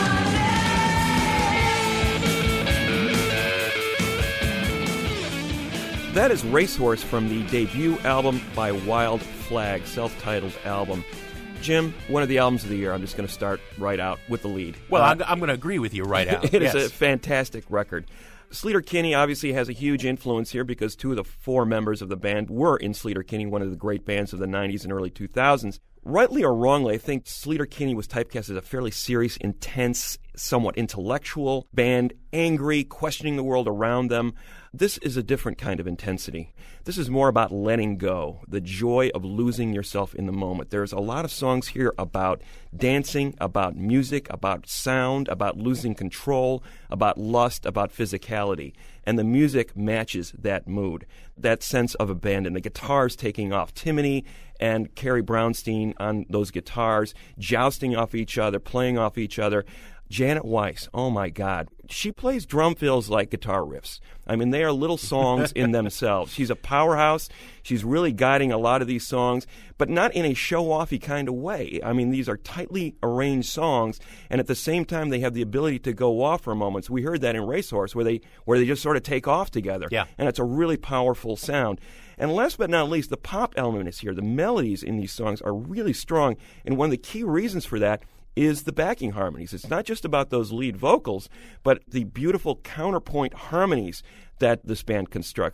money? That is Racehorse from the debut album by Wild Flag, self-titled album. Jim, one of the albums of the year. I'm just going to start right out with the lead. Well, Uh, I'm, I'm going to agree with you right out. It is Yes. a fantastic record. Sleater-Kinney obviously has a huge influence here because two of the four members of the band were in Sleater-Kinney, one of the great bands of the nineties and early two thousands. Rightly or wrongly, I think Sleater-Kinney was typecast as a fairly serious, intense, somewhat intellectual band, angry, questioning the world around them. This is a different kind of intensity. This is more about letting go, the joy of losing yourself in the moment. There's a lot of songs here about dancing, about music, about sound, about losing control, about lust, about physicality. And the music matches that mood, that sense of abandon. The guitars taking off. Timony and Carrie Brownstein on those guitars, jousting off each other, playing off each other. Janet Weiss, oh my God. She plays drum fills like guitar riffs. I mean, they are little songs in themselves. She's a powerhouse. She's really guiding a lot of these songs, but not in a show-offy kind of way. I mean, these are tightly arranged songs, and at the same time, they have the ability to go off for moments. We heard that in Racehorse, where they where they just sort of take off together. Yeah. And it's a really powerful sound. And last but not least, the pop element is here. The melodies in these songs are really strong, and one of the key reasons for that is the backing harmonies. It's not just about those lead vocals, but the beautiful counterpoint harmonies that this band constructs.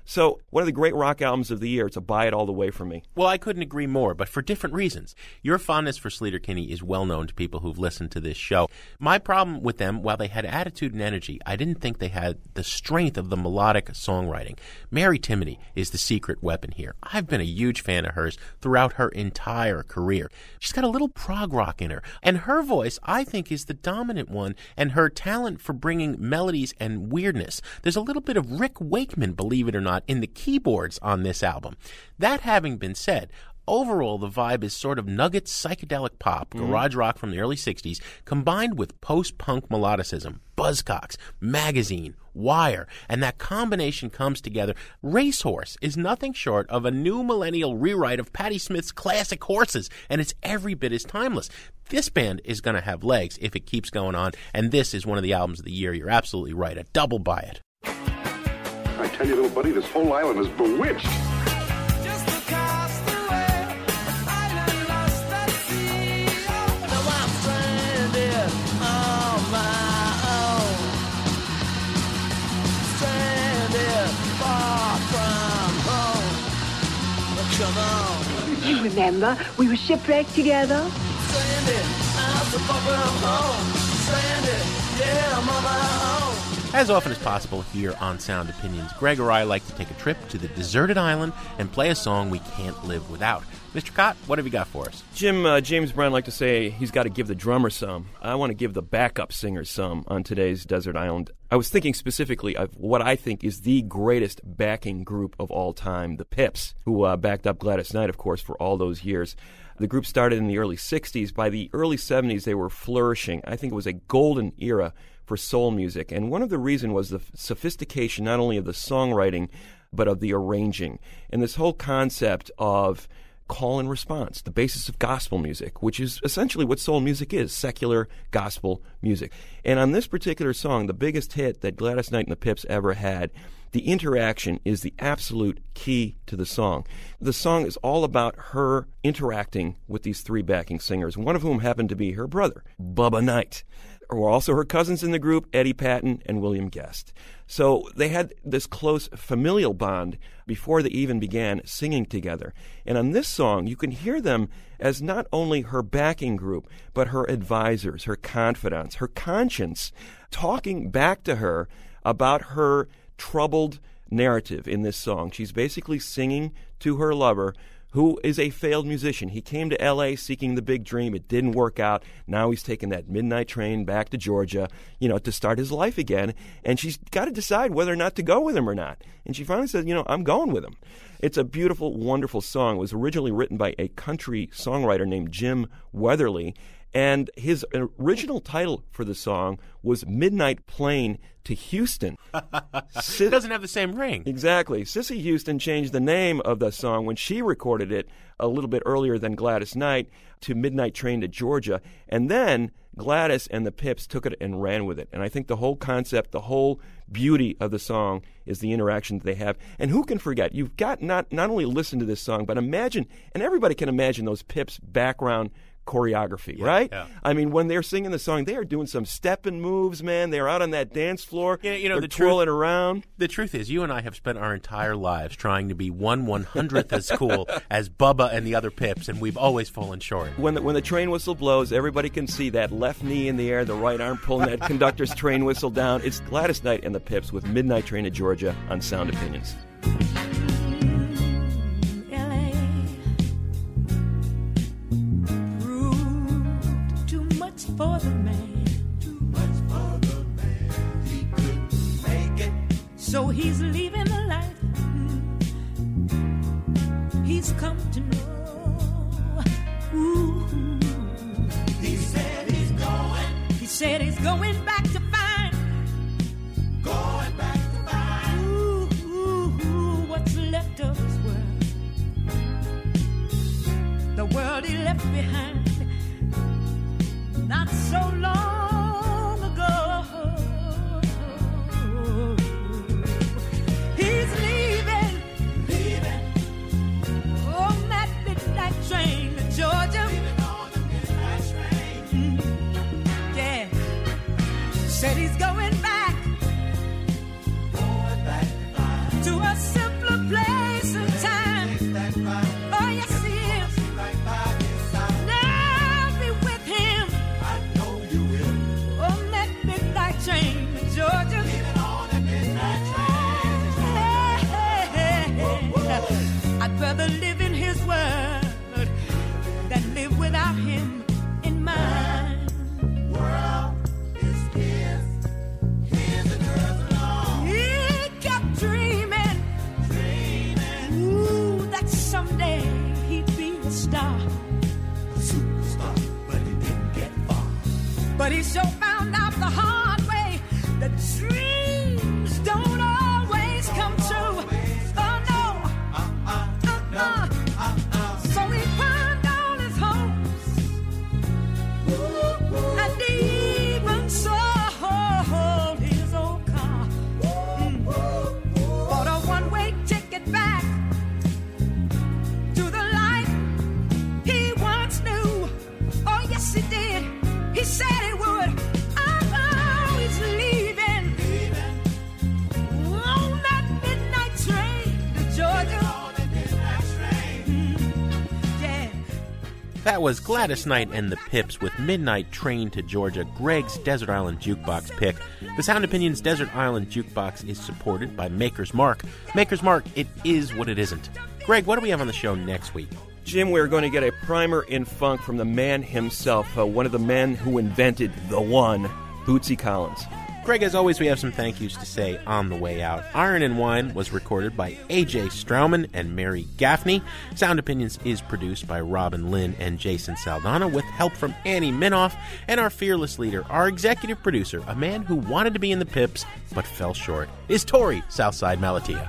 So one of the great rock albums of the year. It's a buy it all the way for me. Well, I couldn't agree more, but for different reasons. Your fondness for Sleater-Kinney is well known to people who've listened to this show. My problem with them, while they had attitude and energy, I didn't think they had the strength of the melodic songwriting. Mary Timony is the secret weapon here. I've been a huge fan of hers throughout her entire career. She's got a little prog rock in her, and her voice, I think, is the dominant one, and her talent for bringing melodies and weirdness. There's a little bit of Rick Wakeman, believe it or not, in the keyboards on this album. That having been said, overall, the vibe is sort of nugget psychedelic pop, Mm-hmm. garage rock from the early sixties, combined with post-punk melodicism, Buzzcocks, Magazine, Wire, and that combination comes together. Racehorse is nothing short of a new millennial rewrite of Patti Smith's classic Horses, and it's every bit as timeless. This band is going to have legs if it keeps going on, and this is one of the albums of the year. You're absolutely right. A double buy it. I tell you, little buddy, this whole island is bewitched. You remember, we were shipwrecked together. As often as possible here on Sound Opinions, Greg or I like to take a trip to the deserted island and play a song we can't live without. Mister Cott, what have you got for us? Jim, uh, James Brown like to say he's got to give the drummer some. I want to give the backup singer some on today's desert island. I was thinking specifically of what I think is the greatest backing group of all time, the Pips, who uh, backed up Gladys Knight, of course, for all those years. The group started in the early sixties. By the early seventies, they were flourishing. I think it was a golden era for soul music. And one of the reasons was the sophistication not only of the songwriting, but of the arranging. And this whole concept of call and response, the basis of gospel music, which is essentially what soul music is, secular gospel music. And on this particular song, the biggest hit that Gladys Knight and the Pips ever had, the interaction is the absolute key to the song. The song is all about her interacting with these three backing singers, one of whom happened to be her brother, Bubba Knight. There were also her cousins in the group, Eddie Patton and William Guest. So they had this close familial bond before they even began singing together. And on this song, you can hear them as not only her backing group, but her advisors, her confidants, her conscience, talking back to her about her troubled narrative in this song. She's basically singing to her lover, who is a failed musician. He came to L A seeking the big dream. It didn't work out. Now he's taking that midnight train back to Georgia, you know, to start his life again. And she's got to decide whether or not to go with him or not. And she finally said, you know, I'm going with him. It's a beautiful, wonderful song. It was originally written by a country songwriter named Jim Weatherly. And his original title for the song was Midnight Plane to Houston. It doesn't have the same ring. Exactly. Sissy Houston changed the name of the song when she recorded it a little bit earlier than Gladys Knight to Midnight Train to Georgia. And then Gladys and the Pips took it and ran with it. And I think the whole concept, the whole beauty of the song is the interaction that they have. And who can forget? You've got not, not only listen to this song, but imagine, and everybody can imagine those Pips background choreography, yeah, right? Yeah. I mean, when they're singing the song, they are doing some stepping moves, man. They're out on that dance floor. Yeah, you know, they're the twirling truth, around. The truth is, you and I have spent our entire lives trying to be one one hundredth as cool as Bubba and the other Pips, and we've always fallen short. When the, when the train whistle blows, everybody can see that left knee in the air, the right arm pulling that conductor's train whistle down. It's Gladys Knight and the Pips with Midnight Train to Georgia on Sound Opinions. For the man, too much for the man, he couldn't make it. So he's leaving the life he's come to know. Ooh. He said he's going. He said he's going back to find. Going back to find. Ooh, ooh, ooh, what's left of his world? The world he left behind. Not so long ago, he's leaving, leaving on that midnight train to Georgia. Leaving on the midnight train. Mm, yeah, said he's going back, going back to a simple. world that live without him in mind. World is his, his and hers alone. He kept dreaming, dreaming, ooh, that someday he'd be a star, a superstar, but he didn't get far. But he so found out the hard way that dreams don't always come true. Oh no, uh-uh, uh-uh. So he burned all his hopes, and even sold his old car. Mm. Bought a one-way ticket back to the life he once knew. Oh yes he did. He said he would. Oh, he's leaving, leaving on that midnight train to Georgia. Mm, yeah. That was Gladys Knight and the Pips with Midnight Train to Georgia, Greg's Desert Island Jukebox pick. The Sound Opinions Desert Island Jukebox is supported by Maker's Mark. Maker's Mark, it is what it isn't. Greg, what do we have on the show next week? Jim, we're going to get a primer in funk from the man himself, uh, one of the men who invented the one, Bootsy Collins. Greg, as always, we have some thank yous to say on the way out. Iron and Wine was recorded by A J Strauman and Mary Gaffney. Sound Opinions is produced by Robin Lynn and Jason Saldana with help from Annie Minoff. And our fearless leader, our executive producer, a man who wanted to be in the Pips but fell short, is Tori Southside Malatia.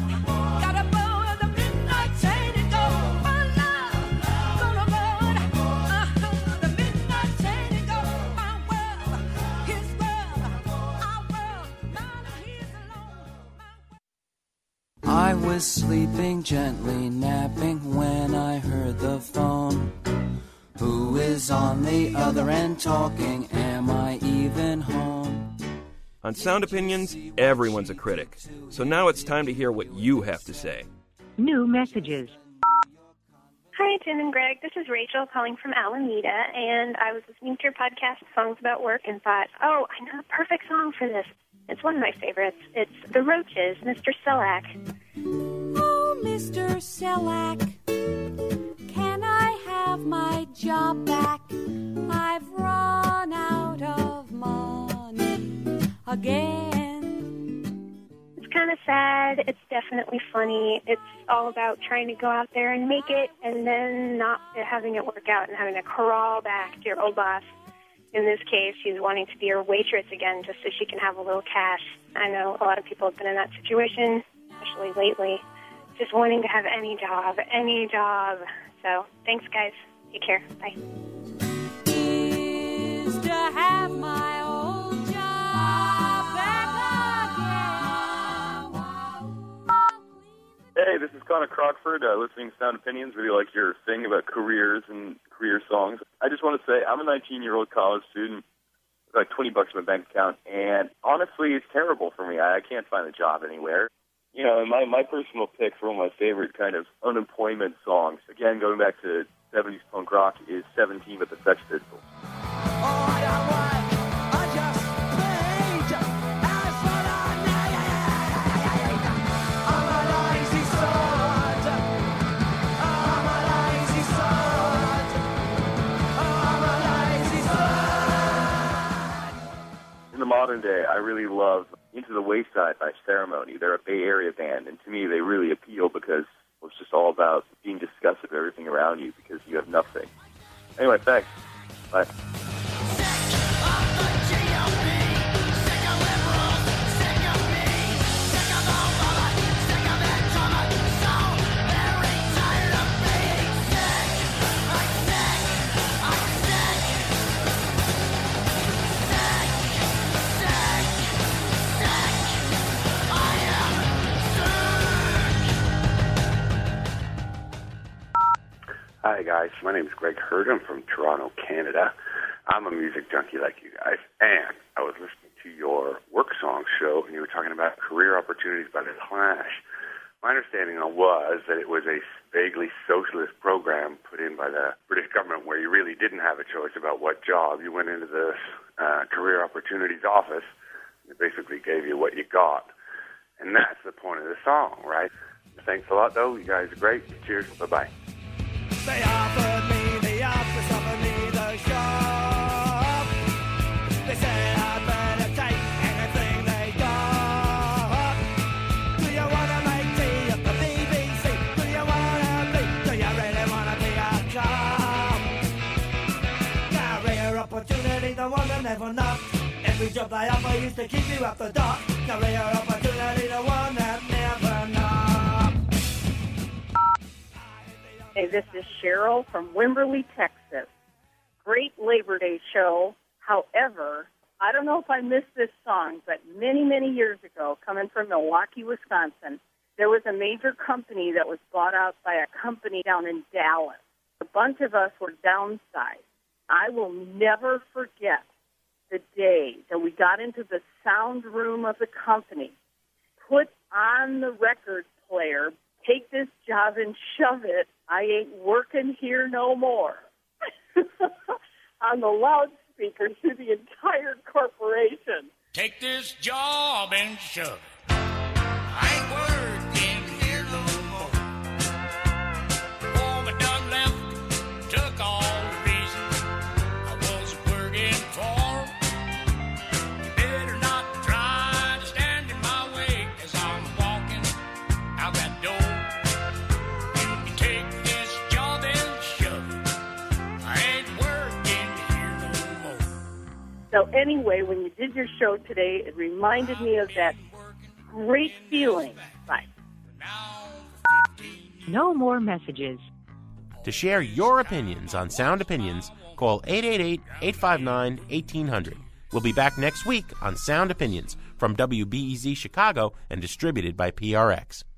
I was sleeping gently, napping when I heard the phone. Who is on the other end talking? Am I even home? On Sound Opinions, everyone's a critic. So now it's time to hear what you have to say. New messages. Hi, Tim and Greg. This is Rachel calling from Alameda, and I was listening to your podcast, Songs About Work, and thought, oh, I know the perfect song for this. It's one of my favorites. It's The Roaches, Mister Selak. Oh, Mister Selak, can I have my job back? I've run out of money again. It's kind of sad. It's definitely funny. It's all about trying to go out there and make it, and then not having it work out and having to crawl back to your old boss. In this case, she's wanting to be her waitress again just so she can have a little cash. I know a lot of people have been in that situation, especially lately, just wanting to have any job, any job. So thanks, guys. Take care. Bye. Is to have my old job back again. Hey, this is Connor Crockford, uh, listening to Sound Opinions. Really like your thing about careers and career songs. I just want to say I'm a nineteen-year-old college student with like twenty bucks in my bank account, and honestly, it's terrible for me. I, I can't find a job anywhere. You know, my, my personal pick for one of my favorite kind of unemployment songs, again, going back to seventies punk rock, is seventeen with the Sex Pistols. In the modern day, I really love Into the Wayside by Ceremony. They're a Bay Area band, and to me, they really appeal because it's just all about being disgusted with everything around you because you have nothing. Anyway, thanks. Bye. Hi, guys. My name is Greg Hurd. I'm from Toronto, Canada. I'm a music junkie like you guys. And I was listening to your work song show, and you were talking about career opportunities by The Clash. My understanding was that it was a vaguely socialist program put in by the British government where you really didn't have a choice about what job. You went into the uh, career opportunities office, and it basically gave you what you got. And that's the point of the song, right? Thanks a lot, though. You guys are great. Cheers. Bye-bye. They offered me the office, offered me the job. They said I'd better take anything they got. Do you wanna make tea at the B B C? Do you wanna be? Do you really wanna be a cop? Career opportunity, the one that never knocked. Every job they offer used to keep you up the dock. Career opportunity, the one that never knocked. Hey, this is Cheryl from Wimberley, Texas. Great Labor Day show. However, I don't know if I missed this song, but many, many years ago, coming from Milwaukee, Wisconsin, there was a major company that was bought out by a company down in Dallas. A bunch of us were downsized. I will never forget the day that we got into the sound room of the company, put on the record player, take this job and shove it, I ain't working here no more, on the loudspeaker to the entire corporation. Take this job and shove it. I ain't working here no more. Woman done left, took all the reason I was working for. You better not try to stand in my way as I'm walking out that door. You can take this job and shove it. I ain't working here no more. So anyway, when you did your show today, it reminded me of that great feeling. Bye. No more messages. To share your opinions on Sound Opinions, call eight eight eight, eight five nine, one eight zero zero. We'll be back next week on Sound Opinions from W B E Z Chicago and distributed by P R X.